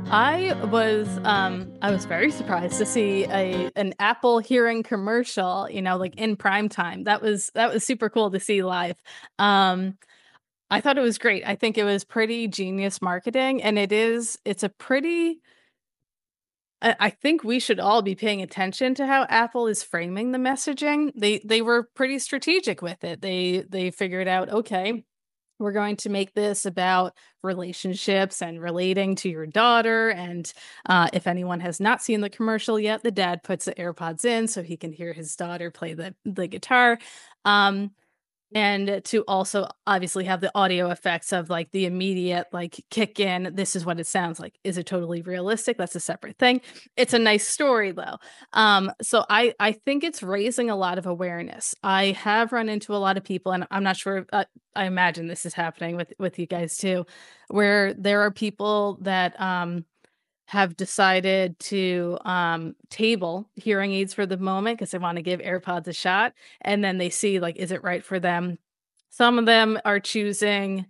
I was very surprised to see an Apple hearing commercial, like in prime time. That was super cool to see live. Um, I thought it was great. I think it was pretty genius marketing, and it's a pretty I think we should all be paying attention to how Apple is framing the messaging. They were pretty strategic with it. They figured out, okay, we're going to make this about relationships and relating to your daughter. And if anyone has not seen the commercial yet, the dad puts the AirPods in so he can hear his daughter play the guitar. Um, and to also obviously have the audio effects of like the immediate like kick in, this is what it sounds like. Is it totally realistic? That's a separate thing. It's a nice story though. So I think it's raising a lot of awareness. I have run into a lot of people, and I'm not sure, I imagine this is happening with you guys too, where there are people that have decided to table hearing aids for the moment because they want to give AirPods a shot. And then they see, like, is it right for them? Some of them are choosing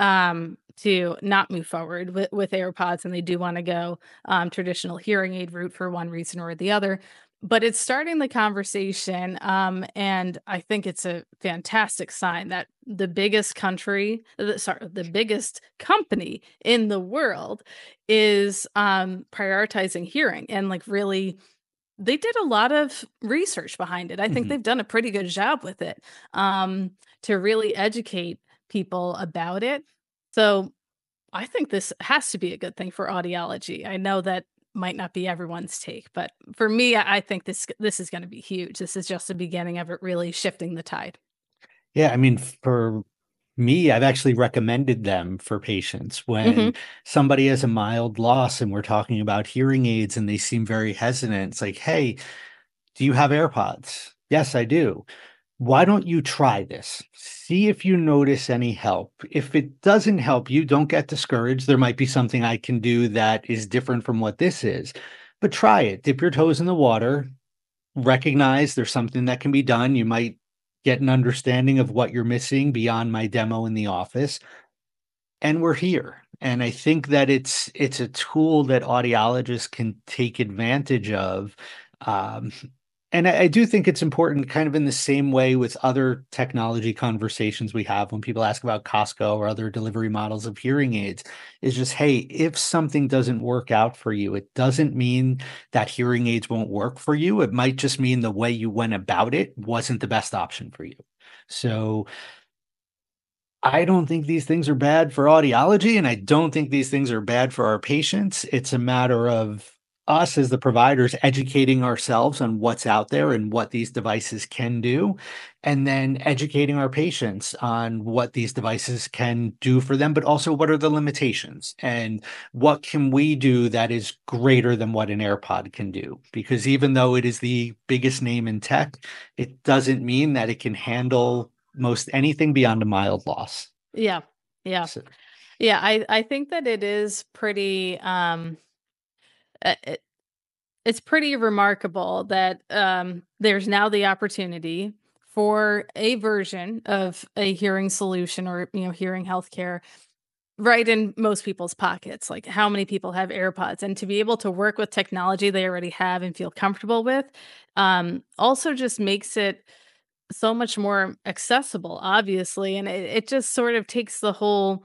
to not move forward with AirPods, and they do want to go traditional hearing aid route for one reason or the other. But it's starting the conversation, and I think it's a fantastic sign that the biggest the biggest company in the world is prioritizing hearing and like really they did a lot of research behind it. I think Mhm. they've done a pretty good job with it to really educate people about it. So I think this has to be a good thing for audiology. I know that might not be everyone's take, but for me, I think this is going to be huge. This is just the beginning of it really shifting the tide. Yeah, I mean, for me, I've actually recommended them for patients Hmm. when somebody has a mild loss and we're talking about hearing aids and they seem very hesitant. It's like, hey, do you have AirPods? Yes, I do. Why don't you try this? See if you notice any help. If it doesn't help you, don't get discouraged. There might be something I can do that is different from what this is, but try it. Dip your toes in the water, recognize there's something that can be done. You might get an understanding of what you're missing beyond my demo in the office. And we're here. And I think that it's a tool that audiologists can take advantage of. Um, and I do think it's important, kind of in the same way with other technology conversations we have when people ask about Costco or other delivery models of hearing aids, is just, hey, if something doesn't work out for you, it doesn't mean that hearing aids won't work for you. It might just mean the way you went about it wasn't the best option for you. So I don't think these things are bad for audiology, and I don't think these things are bad for our patients. It's a matter of us as the providers educating ourselves on what's out there and what these devices can do, and then educating our patients on what these devices can do for them, but also what are the limitations and what can we do that is greater than what an AirPod can do. Because even though it is the biggest name in tech, it doesn't mean that it can handle most anything beyond a mild loss. Yeah, yeah, So, yeah. I think that it is pretty. Uh, it, it's pretty remarkable that there's now the opportunity for a version of a hearing solution or hearing healthcare right in most people's pockets. Like how many people have AirPods, and to be able to work with technology they already have and feel comfortable with, also just makes it so much more accessible, obviously. And it just sort of takes the whole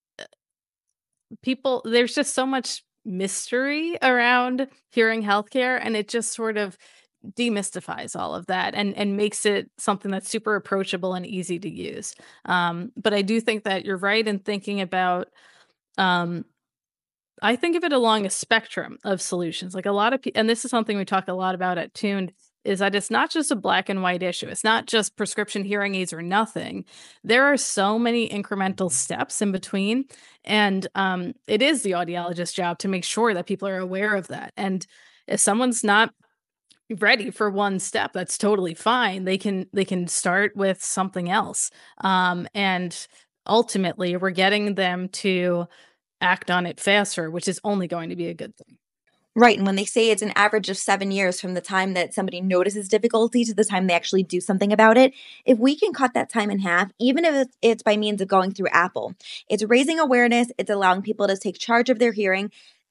people, there's just so much mystery around hearing healthcare, and it just sort of demystifies all of that and makes it something that's super approachable and easy to use. But I do think that you're right in thinking about um I think of it along a spectrum of solutions. Like a lot of people, and this is something we talk a lot about at Tuned, is that it's not just a black and white issue. It's not just prescription hearing aids or nothing. There are so many incremental steps in between. And it is the audiologist's job to make sure that people are aware of that. And if someone's not ready for one step, that's totally fine. They can start with something else. And ultimately we're getting them to act on it faster, which is only going to be a good thing. Right. And when they say it's an average of 7 years from the time that somebody notices difficulty to the time they actually do something about it, if we can cut that time in half, even if it's by means of going through Apple, it's raising awareness, it's allowing people to take charge of their hearing.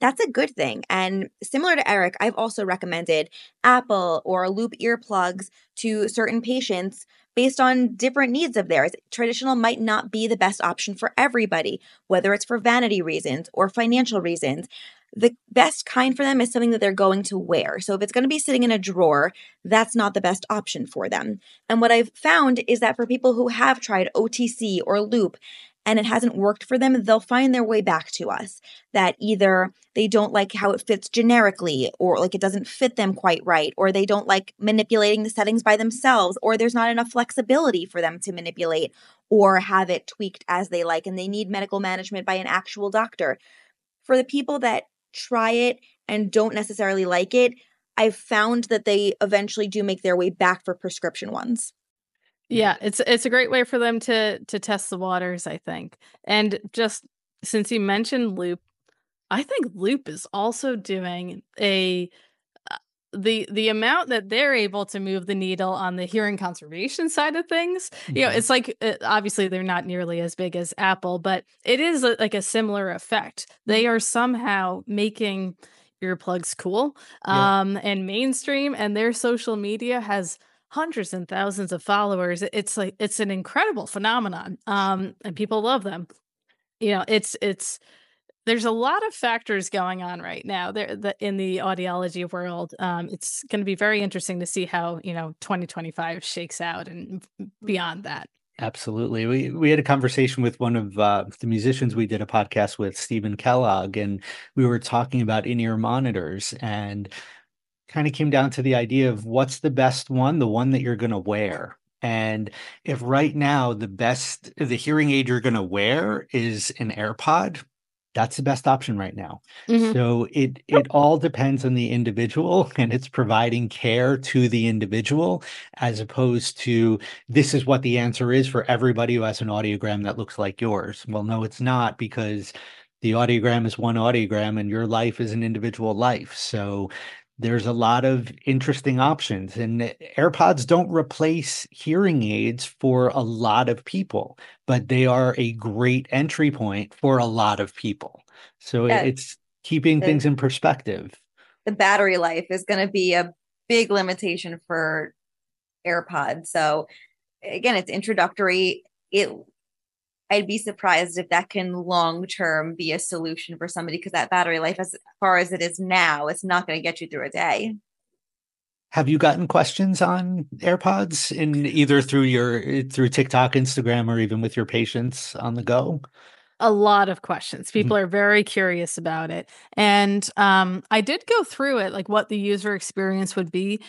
that's a good thing. And similar to Eric, I've also recommended Apple or Loop earplugs to certain patients based on different needs of theirs. Traditional might not be the best option for everybody, whether it's for vanity reasons or financial reasons. The best kind for them is something that they're going to wear. So if it's going to be sitting in a drawer, that's not the best option for them. And what I've found is that for people who have tried OTC or Loop and it hasn't worked for them, they'll find their way back to us. That either they don't like how it fits generically, or like it doesn't fit them quite right, or they don't like manipulating the settings by themselves, or there's not enough flexibility for them to manipulate or have it tweaked as they like, and they need medical management by an actual doctor. For the people that try it and don't necessarily like it, I've found that they eventually do make their way back for prescription ones. Yeah, it's a great way for them to test the waters, I think. And just since you mentioned Loop, I think Loop is also doing the amount that they're able to move the needle on the hearing conservation side of things. You know, it's like obviously they're not nearly as big as Apple, but it is like a similar effect. They are somehow making earplugs cool and mainstream, and their social media has hundreds and thousands of followers. It's like it's an incredible phenomenon, and people love them. You know, it's there's a lot of factors going on right now there in the audiology world. It's going to be very interesting to see how 2025 shakes out and beyond that. Absolutely. We had a conversation with one of the musicians we did a podcast with, Stephen Kellogg, and we were talking about in-ear monitors and kind of came down to the idea of what's the best one, the one that you're going to wear. And if right now the hearing aid you're going to wear is an AirPod, that's the best option right now. Mhm. So it all depends on the individual, and it's providing care to the individual as opposed to this is what the answer is for everybody who has an audiogram that looks like yours. Well, no, it's not, because the audiogram is one audiogram and your life is an individual life. So there's a lot of interesting options, and AirPods don't replace hearing aids for a lot of people, but they are a great entry point for a lot of people. So Yeah, it's keeping things in perspective. the battery life is going to be a big limitation for AirPods. So again, it's introductory. I'd be surprised if that can long term be a solution for somebody, because that battery life, as far as it is now, it's not going to get you through a day. Have you gotten questions on AirPods in either through TikTok, Instagram, or even with your patients on the go? A lot of questions. People are very curious about it. And I did go through it, like what the user experience would be.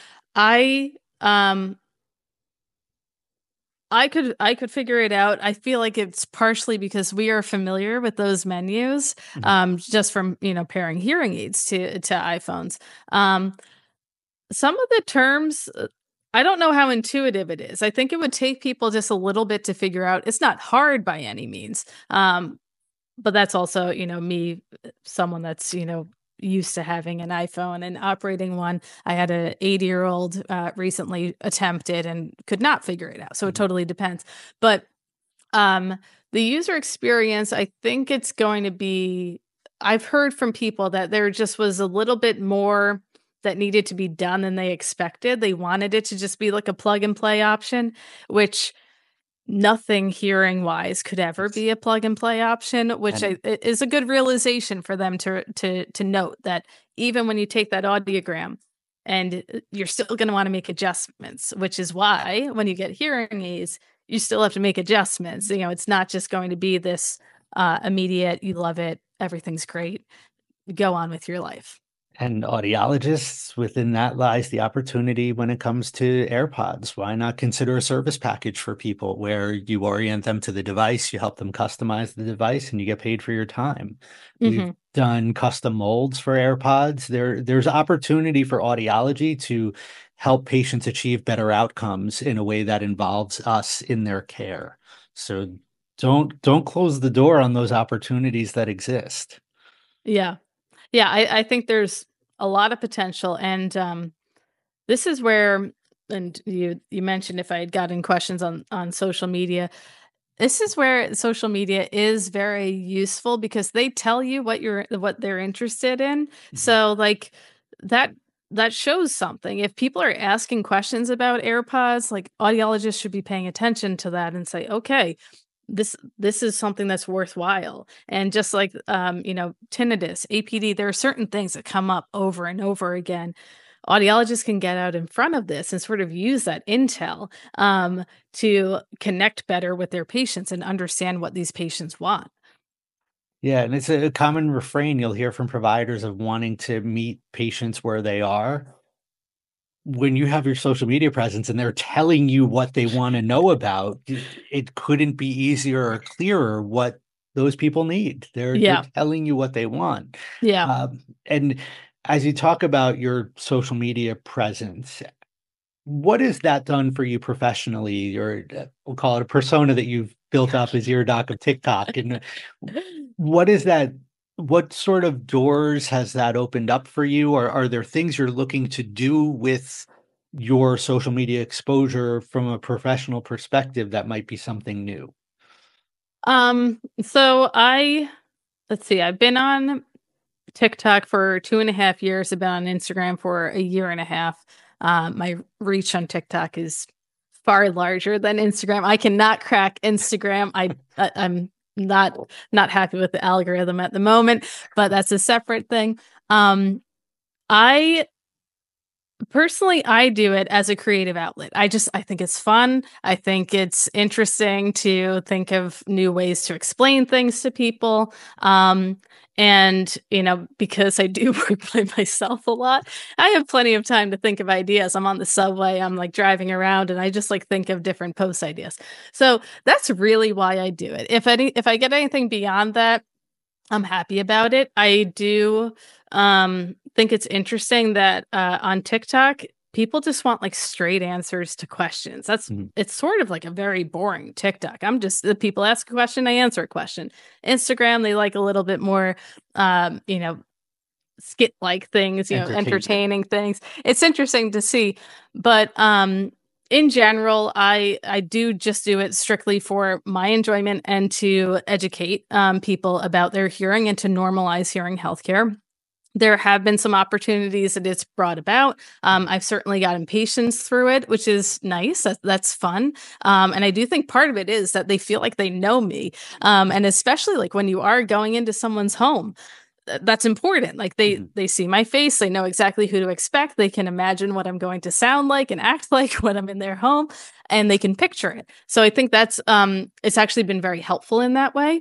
I could figure it out. I feel like it's partially because we are familiar with those menus, just from pairing hearing aids to iPhones. Some of the terms, I don't know how intuitive it is. I think it would take people just a little bit to figure out. It's not hard by any means, but that's also me, someone that's used to having an iPhone and operating one. I had an 80-year-old recently attempted and could not figure it out. So it totally depends. But the user experience, I think it's going to be, I've heard from people that there just was a little bit more that needed to be done than they expected. They wanted it to just be like a plug and play option, which nothing hearing wise could ever be a plug and play option, which is a good realization for them to note that even when you take that audiogram and you're still going to want to make adjustments, which is why when you get hearing aids, you still have to make adjustments. It's not just going to be this immediate, you love it, everything's great, go on with your life. And audiologists, within that lies the opportunity when it comes to AirPods. Why not consider a service package for people where you orient them to the device, you help them customize the device, and you get paid for your time? We've done custom molds for AirPods. There's opportunity for audiology to help patients achieve better outcomes in a way that involves us in their care. So don't close the door on those opportunities that exist. Yeah. Yeah, I think there's a lot of potential, and this is where, and you mentioned if I had gotten questions on social media, This is where social media is very useful because they tell you what they're interested in. So like that that shows something. If people are asking questions about AirPods, like audiologists should be paying attention to that and say, okay, this is something that's worthwhile. And just like tinnitus, APD, there are certain things that come up over and over again. Audiologists can get out in front of this and sort of use that intel to connect better with their patients and understand what these patients want. Yeah, and it's a common refrain you'll hear from providers of wanting to meet patients where they are. When you have your social media presence and they're telling you what they wanna know about, it couldn't be easier or clearer what those people need. They're Yeah. telling you what they want. Yeah. And as you talk about your social media presence, what has that done for you professionally, or we'll call it a persona that you've built up as your doc of TikTok? And what is that? What sort of doors has that opened up for you? Or are there things you're looking to do with your social media exposure from a professional perspective that might be something new? So let's see, I've been on TikTok for 2.5 years. I've been on Instagram for a year and a half. My reach on TikTok is far larger than Instagram. I cannot crack Instagram. I'm not happy with the algorithm at the moment, but that's a separate thing. I Personally, I do it as a creative outlet. I think it's fun. I think it's interesting to think of new ways to explain things to people. And, because I do work by myself a lot, I have plenty of time to think of ideas. I'm on the subway, I'm like driving around, and I just like think of different post ideas. So that's really why I do it. If I get anything beyond that, I'm happy about it. I do think it's interesting that on TikTok, people just want like straight answers to questions. It's sort of like a very boring TikTok. The people ask a question, I answer a question. Instagram, they like a little bit more, skit like things, entertaining things. It's interesting to see, but in general, I do just do it strictly for my enjoyment and to educate people about their hearing and to normalize hearing healthcare. There have been some opportunities that it's brought about. I've certainly gotten patients through it, which is nice. That's fun. And I do think part of it is that they feel like they know me. And especially like when you are going into someone's home, that's important. Like they see my face, they know exactly who to expect. They can imagine what I'm going to sound like and act like when I'm in their home, and they can picture it. So I think that's it's actually been very helpful in that way.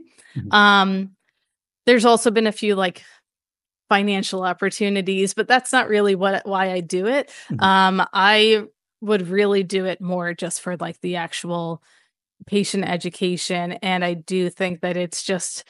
There's also been a few like financial opportunities, but that's not really why I do it. I would really do it more just for like the actual patient education. And I do think that it's just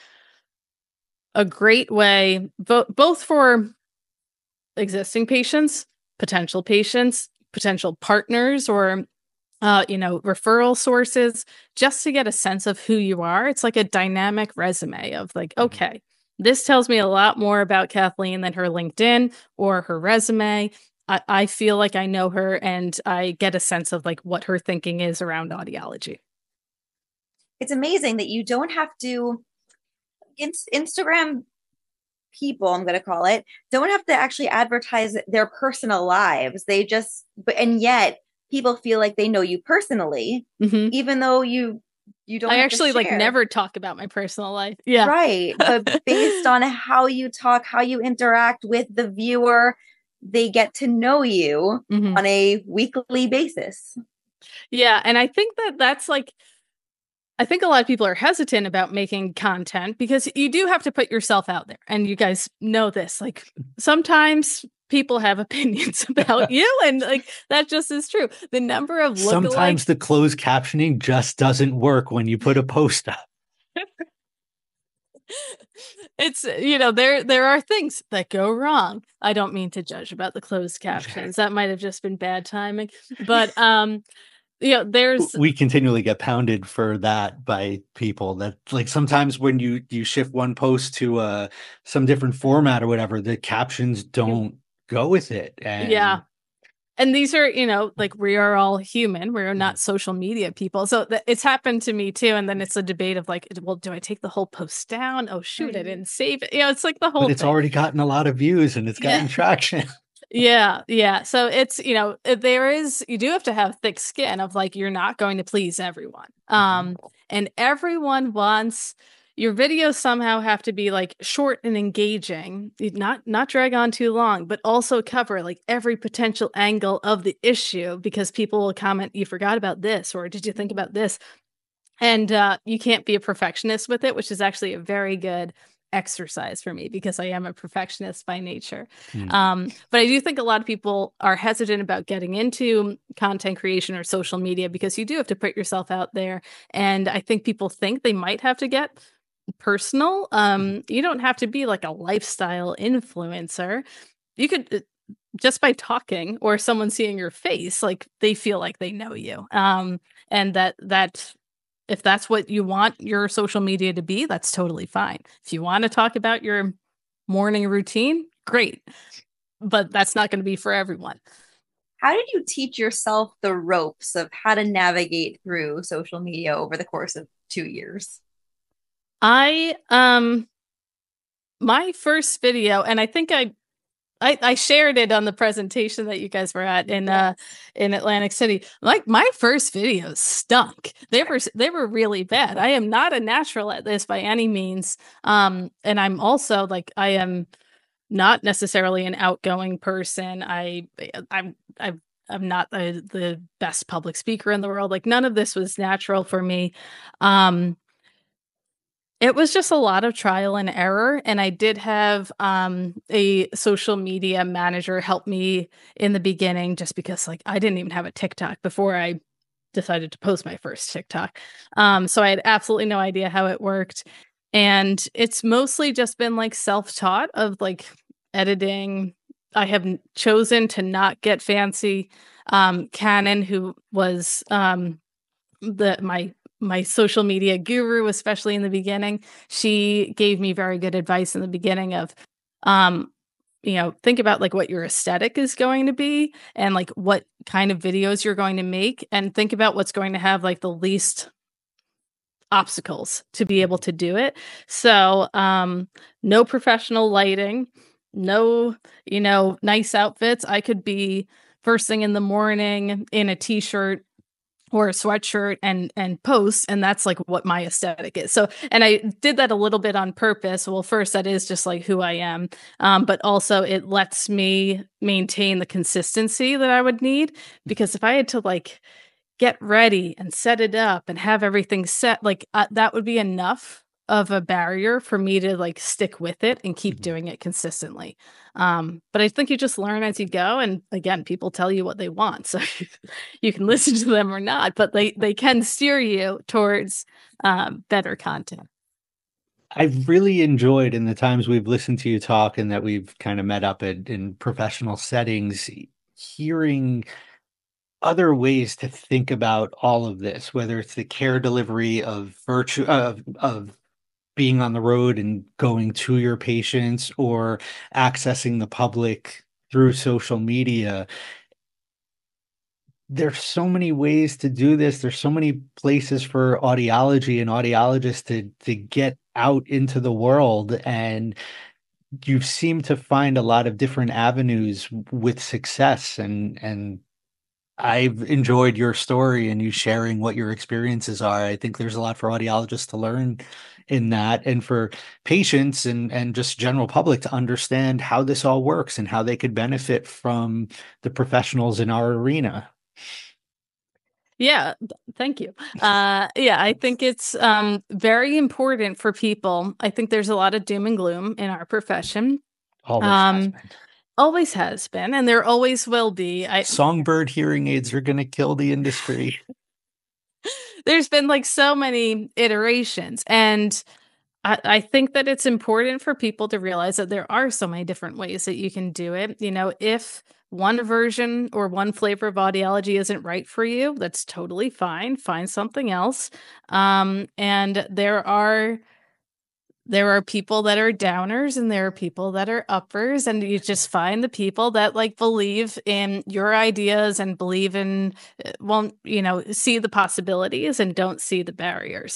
a great way, both for existing patients, potential partners, or referral sources, just to get a sense of who you are. It's like a dynamic resume of like, okay, this tells me a lot more about Kathleen than her LinkedIn or her resume. I feel like I know her, and I get a sense of like what her thinking is around audiology. It's amazing that you don't have to Instagram people, I'm going to call it, don't have to actually advertise their personal lives. And yet people feel like they know you personally, even though you don't. I actually like never talk about my personal life. Yeah. Right. But based on how you talk, how you interact with the viewer, they get to know you on a weekly basis. Yeah. And I think that's like, I think a lot of people are hesitant about making content because you do have to put yourself out there. And you guys know this. Like sometimes people have opinions about you, and like that just is true. The number of sometimes the closed captioning just doesn't work when you put a post up. It's there are things that go wrong. I don't mean to judge about the closed captions. That might have just been bad timing. But we continually get pounded for that by people that like sometimes when you shift one post to some different format or whatever, the captions don't go with it. And And these are, like we are all human. We're not social media people. So it's happened to me too. And then it's a debate of like, well, do I take the whole post down? Oh, shoot, I didn't save it. It's like the whole But it's thing. already gotten a lot of views and it's gotten traction. Yeah. So it's, you do have to have thick skin of like, you're not going to please everyone. And everyone wants your videos somehow have to be like short and engaging, not drag on too long, but also cover like every potential angle of the issue, because people will comment, you forgot about this, or did you think about this? And you can't be a perfectionist with it, which is actually a very good exercise for me because I am a perfectionist by nature. But I do think a lot of people are hesitant about getting into content creation or social media because you do have to put yourself out there. And I think people think they might have to get personal. You don't have to be like a lifestyle influencer. You could just by talking or someone seeing your face, like they feel like they know you. And that if that's what you want your social media to be, that's totally fine. If you want to talk about your morning routine, great. But that's not going to be for everyone. How did you teach yourself the ropes of how to navigate through social media over the course of 2 years? My first video, and I think I shared it on the presentation that you guys were at in Atlantic City. Like my first videos stunk. They were really bad. I am not a natural at this by any means. And I'm also like, I am not necessarily an outgoing person. I'm not the best public speaker in the world. Like none of this was natural for me. It was just a lot of trial and error. And I did have a social media manager help me in the beginning just because like I didn't even have a TikTok before I decided to post my first TikTok. So I had absolutely no idea how it worked. And it's mostly just been like self-taught of like editing. I have chosen to not get fancy. Canon, who was my social media guru, especially in the beginning, she gave me very good advice in the beginning of, think about like what your aesthetic is going to be and like what kind of videos you're going to make, and think about what's going to have like the least obstacles to be able to do it. So, no professional lighting, no, nice outfits. I could be first thing in the morning in a t-shirt or a sweatshirt and post, and that's like what my aesthetic is. So, and I did that a little bit on purpose. Well, first, that is just like who I am, but also it lets me maintain the consistency that I would need, because if I had to like get ready and set it up and have everything set, like that would be enough of a barrier for me to like stick with it and keep doing it consistently. But I think you just learn as you go. And again, people tell you what they want, so you can listen to them or not, but they can steer you towards better content. I've really enjoyed in the times we've listened to you talk and that we've kind of met up in professional settings, hearing other ways to think about all of this, whether it's the care delivery of virtue of being on the road and going to your patients, or accessing the public through social media. There's so many ways to do this. There's so many places for audiology and audiologists to get out into the world. And you seem to find a lot of different avenues with success. And I've enjoyed your story and you sharing what your experiences are. I think there's a lot for audiologists to learn in that, and for patients and just general public to understand how this all works and how they could benefit from the professionals in our arena. Yeah, thank you. I think it's very important for people. I think there's a lot of doom and gloom in our profession. Always has been, and there always will be. Songbird hearing aids are going to kill the industry. There's been like so many iterations, and I think that it's important for people to realize that there are so many different ways that you can do it. If one version or one flavor of audiology isn't right for you, that's totally fine. Find something else. And there are there are people that are downers and there are people that are uppers, and you just find the people that like believe in your ideas and believe in, see the possibilities and don't see the barriers.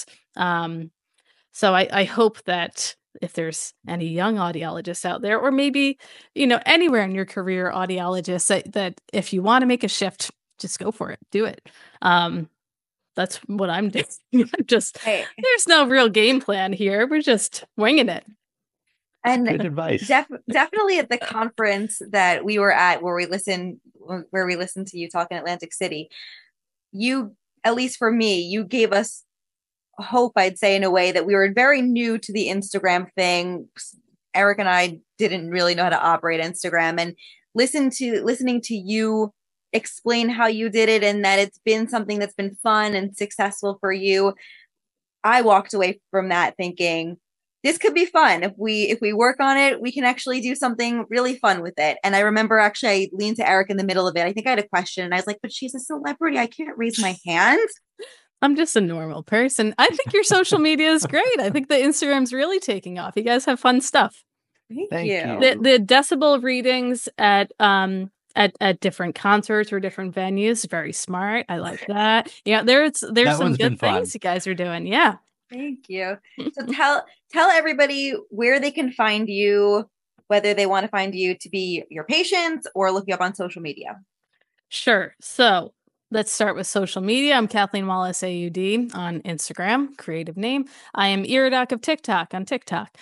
So I hope that if there's any young audiologists out there, or maybe, anywhere in your career, audiologists, that if you want to make a shift, just go for it, do it. That's what I'm doing. There's no real game plan here. We're just winging it. And good advice. Definitely at the conference that we were at, where we listened to you talk in Atlantic City, you, at least for me, you gave us hope, I'd say, in a way that we were very new to the Instagram thing. Eric and I didn't really know how to operate Instagram, and listening to you explain how you did it and that it's been something that's been fun and successful for you, I walked away from that thinking this could be fun. If we work on it, we can actually do something really fun with it. And I remember actually I leaned to Eric in the middle of it. I think I had a question and I was like, but she's a celebrity, I can't raise my hand. I'm just a normal person. I think your social media is great. I think the Instagram's really taking off. You guys have fun stuff. Thank you. The decibel readings at different concerts or different venues, very smart. I like that. Yeah, there's some good things you guys are doing. Yeah. Thank you. So tell everybody where they can find you, whether they want to find you to be your patients or look you up on social media. Sure. So let's start with social media. I'm Kathleen Wallace AUD on Instagram, creative name. I am Iridoc of TikTok on TikTok.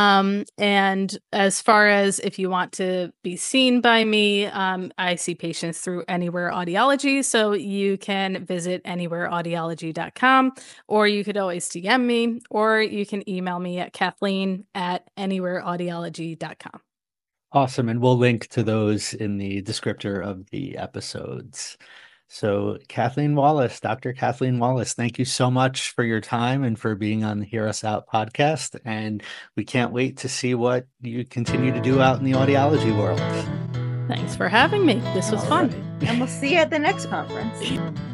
And as far as if you want to be seen by me, I see patients through Anywhere Audiology. So you can visit anywhereaudiology.com, or you could always DM me, or you can email me at kathleen@anywhereaudiology.com. Awesome. And we'll link to those in the descriptor of the episodes. So Kathleen Wallace, Dr. Kathleen Wallace, thank you so much for your time and for being on the Hear Us Out podcast. And we can't wait to see what you continue to do out in the audiology world. Thanks for having me. This was fun. And we'll see you at the next conference.